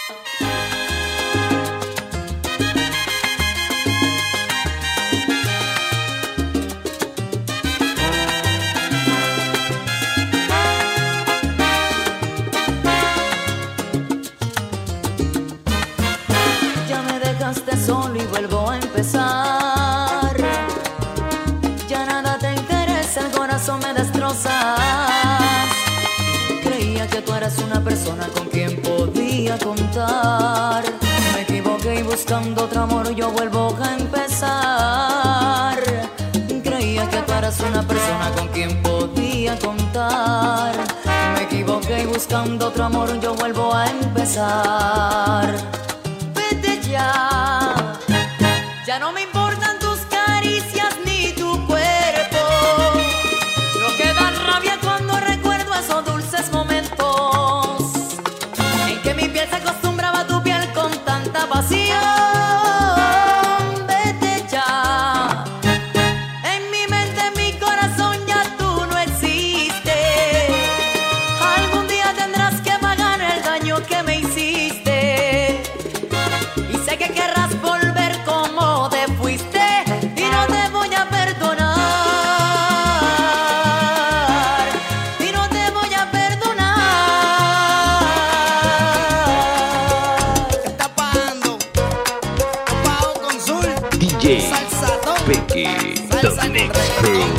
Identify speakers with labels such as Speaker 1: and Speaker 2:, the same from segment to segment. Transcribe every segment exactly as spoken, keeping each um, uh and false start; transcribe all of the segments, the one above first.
Speaker 1: Solo y vuelvo a empezar. Ya nada te interesa, el corazón me destrozas. Creía que tú eras una persona con quien podía contar. Me equivoqué y buscando otro amor yo vuelvo a empezar. Creía que tú eras una persona con quien podía contar. Me equivoqué y buscando otro amor yo vuelvo a empezar. Vete ya. Ya no me importan tus caricias ni tu cuerpo. Lo que da rabia cuando recuerdo esos dulces momentos en que mi piel se acostumbraba a tu piel con tanta pasión. Vete ya. En mi mente, en mi corazón ya tú no existes. Algún día tendrás que pagar el daño que me hiciste. Y sé que querrás volver como te fuiste y no te voy a perdonar. Y no te voy a perdonar.
Speaker 2: Está pagando Pago Consul
Speaker 3: D J
Speaker 2: Salsadón
Speaker 3: Peque,
Speaker 2: Salsa
Speaker 3: The Next Crew.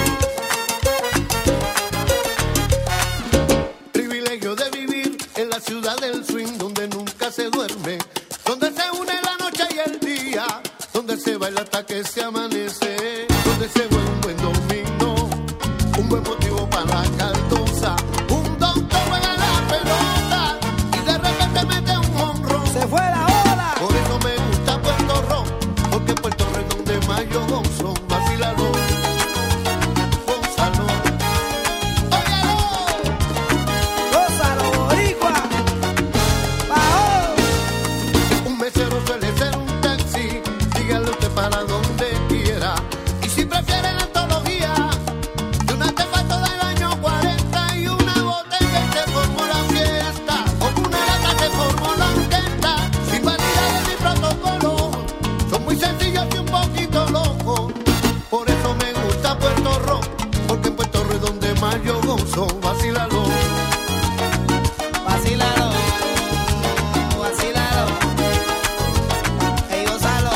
Speaker 4: Privilegio de vivir en la ciudad del swing, donde nunca se duerme, donde se une la noche y el día, donde se baila hasta que se amanece, donde se juega un buen dominó, un buen motivo para la cardosa, un don que juega la pelota y de repente mete un honrón.
Speaker 2: Se fue la ola.
Speaker 4: Por eso me gusta Puerto Rico, porque Puerto Rico es donde más yo gozo. Vacílalo, gózalo, óyalo.
Speaker 2: Gózalo, boricua. Bajo.
Speaker 4: Un mesero suele ser un taxi, dígale usted para donde quiera. Y si prefieren antología, de una tefato del año cuarenta y una botella y se formó la fiesta. Con una lata se formó la orquesta, sin vanidades ni protocolo. Son muy sencillos y un poquito locos. Por eso me gusta Puerto Rico, porque en Puerto Rico es donde más yo gozo. Vacílalo.
Speaker 2: Vacílalo. Vacílalo. Ey, gózalo.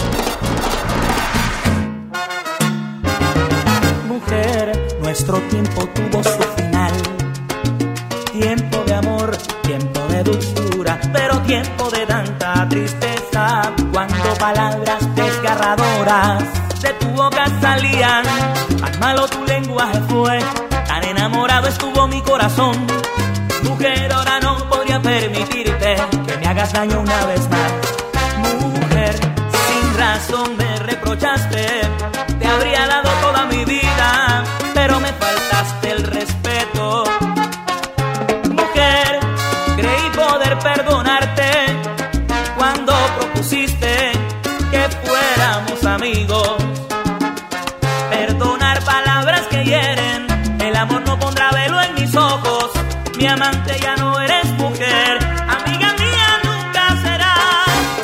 Speaker 5: Mujer, nuestro tiempo tuvo su final. Tiempo de amor, tiempo de dulzura, pero tiempo de tanta tristeza. Cuando palabras desgarradoras de tu boca salían, tan malo tu lenguaje fue, tan enamorado estuvo mi corazón. Mujer, ahora no podría permitirte que me hagas daño una vez más. Mujer, sin razón me reprochaste, te habría dado toda mi vida, pero me faltaste el respeto. Mujer, creí poder perdonarte cuando propusiste que fuéramos amigos. Perdonar palabras que hieren, el amor no pondrá velo en mis ojos. Mi amante ya no eres mujer, amiga mía nunca serás.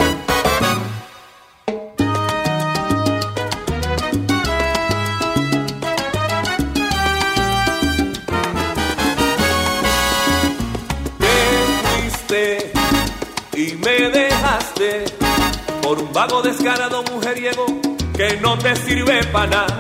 Speaker 6: Te fuiste y me dejaste por un vago descarado mujeriego que no te sirve para nada.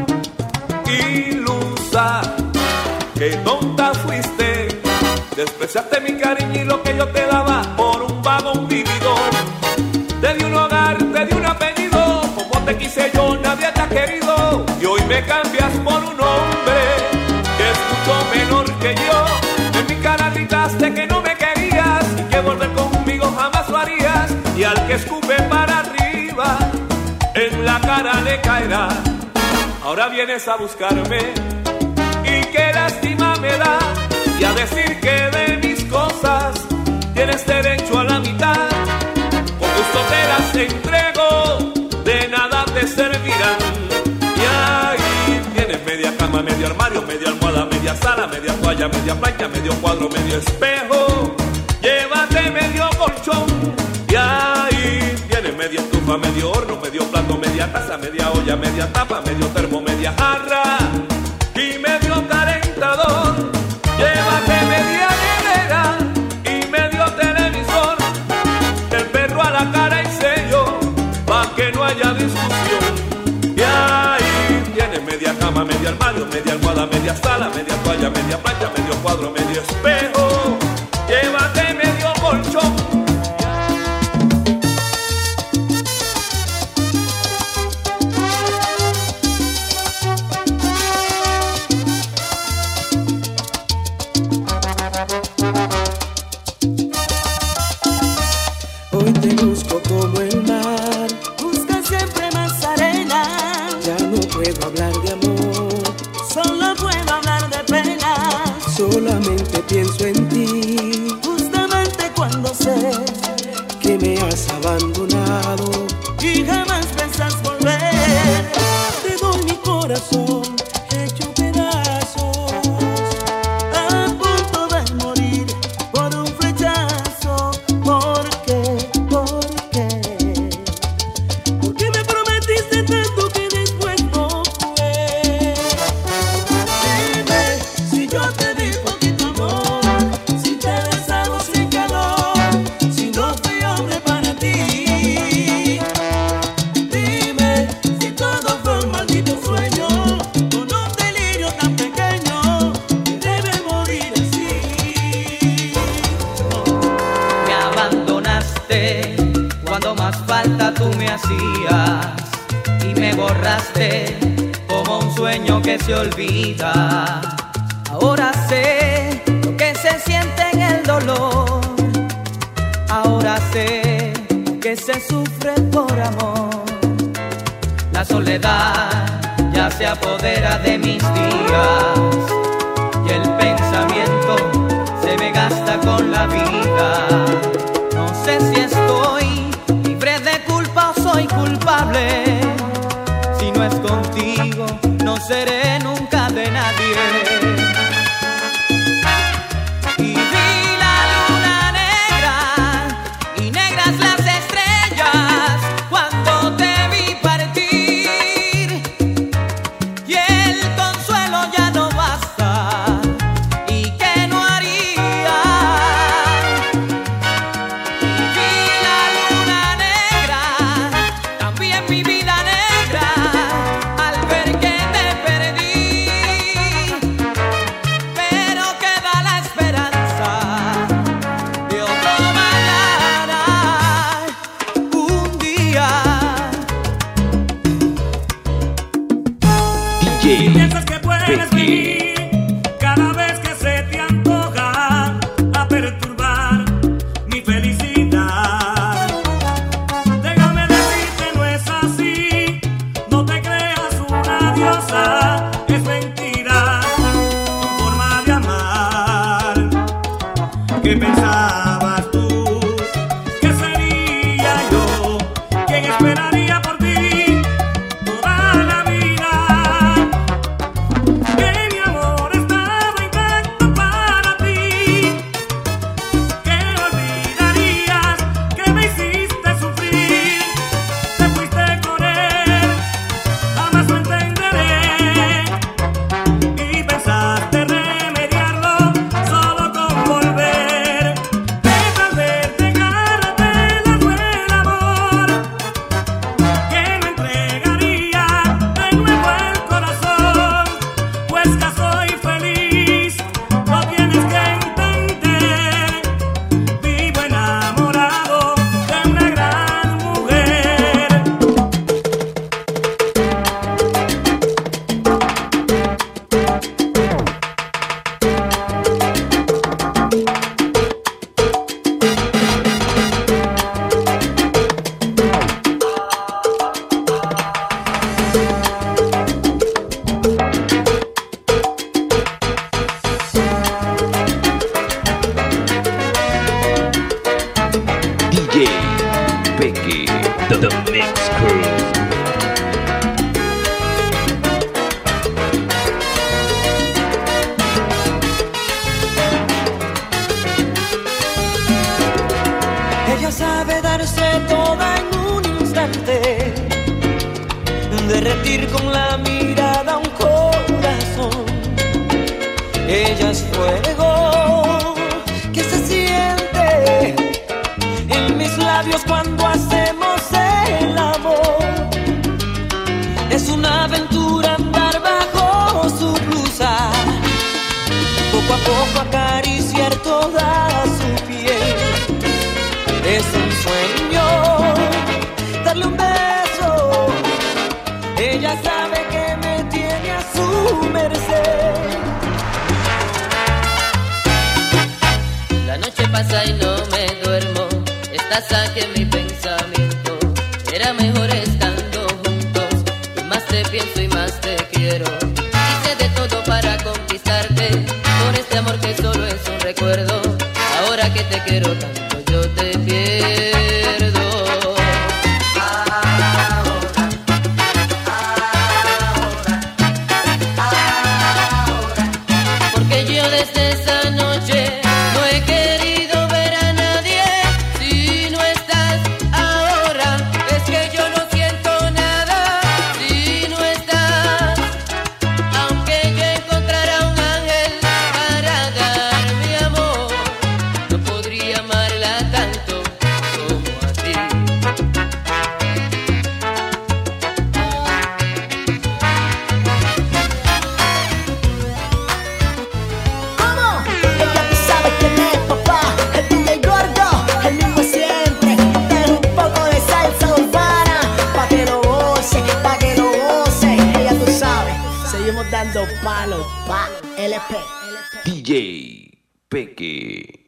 Speaker 6: Ilusa, que tonta fuiste, despreciaste mi cariño y lo que yo te daba por un vago un vividor. Te di un hogar, te di un apellido, como te quise yo nadie te ha querido. Y hoy me cambias por un hombre que es mucho menor que yo. En mi cara gritaste que no me querías y que volver conmigo jamás lo harías. Y al que escupe para arriba, en la cara le caerá. Ahora vienes a buscarme y qué lástima me da, y a decir que de mis cosas tienes derecho a la mitad. Con gusto te las entrego, de nada te servirán. Y ahí tienes media cama, medio armario, media almohada, media sala, media toalla, media plancha, medio cuadro, medio espejo. Llévate medio colchón estufa, medio horno, medio plato, media taza, media olla, media tapa, medio termo, media jarra y medio calentador. Llévate media nevera y medio televisor, el perro a la cara y sello, pa' que no haya discusión. Y ahí tienes media cama, media armario, media almohada, media sala, media toalla, media plancha, medio cuadro, medio espejo. Llévate medio colchón.
Speaker 3: Hoy te busco como el mar,
Speaker 1: Busca siempre más arena.
Speaker 3: ya no puedo hablar de amor,
Speaker 1: Solo puedo hablar de pena.
Speaker 3: solamente pienso en ti,
Speaker 1: Justamente cuando sé
Speaker 3: que me has abandonado.
Speaker 1: y jamás pensás volver.
Speaker 3: Te doy mi corazón hecho pedazos,
Speaker 1: A punto de morir por un flechazo. ¿Por qué? ¿Por qué?
Speaker 3: porque me prometiste tanto que después no fue.
Speaker 1: Dime si yo te di poquito amor, si te he besado sin calor, si no fui hombre para ti. Dime si todo fue un maldito sueño, con un delirio tan pequeño que debe morir así.
Speaker 7: Me abandonaste cuando más falta tú me hacías y me borraste como un sueño que se olvida. Ahora sé lo que se siente en el dolor, ahora sé que se sufre por amor. La soledad ya se apodera de mis días y el pensamiento se me gasta con la vida. No sé si estoy libre de culpa o soy culpable. Si no es contigo, no seré nunca de nadie. Y vi la luna negra y negras las estrellas cuando te vi partir. Y el consuelo ya no basta. ¿Y qué no haría? Y vi la luna negra, también mi vida negra, al ver que te perdí. Pero queda la esperanza de otro mañana, un día.
Speaker 5: Si
Speaker 8: piensas que puedes venir cada vez que se te antoja a perturbar mi felicidad, déjame decirte no es así, no te creas una diosa, es mentira tu forma de amar. ¿Qué pensabas tú que sería yo quien esperaría por ti toda la vida? Que mi amor estaba intacto para ti, que no olvidarías que me hiciste sufrir. Te fuiste con él, jamás lo entenderé, y pensaste remediarlo solo con volver. Deja verte, agárrate del amor, que no entregaría de nuevo el corazón. Pues ya soy feliz, lo tienes que entender. Vivo enamorado de una gran mujer.
Speaker 5: D J Becky, the, the Mix Crew.
Speaker 1: Ella sabe darse toda en un instante.
Speaker 3: instante, derretir con la mirada un corazón. Ella es fuego que se siente en mis labios cuando hacemos el amor. Es una aventura andar bajo su blusa, poco a poco acariciar toda su piel. Es un sueño darle un beso, ella sabe que me tiene a su merced.
Speaker 9: La noche pasa y no me duermo, estás aquí en mi pensamiento. Era mejor estando juntos, y más te pienso y más te quiero. Hice de todo para conquistarte, por este amor que solo es un recuerdo. Ahora que te quiero tanto yo te pierdo. Ahora, ahora, ahora, porque yo desde esa noche no he querido ver a nadie. Si no estás ahora, es que yo no siento nada. Si no estás, aunque yo encontrara un ángel para dar mi amor, no podría amarla tanto como a ti.
Speaker 10: ¿Cómo? Ella tú sabes quién es, papá. El D J gordo, el mismo siempre. Ten un poco de salsa urbana, pa' que lo goce, pa' que lo goce. Ella tú sabes, seguimos dando palos, pa' L P.
Speaker 6: D J Peque.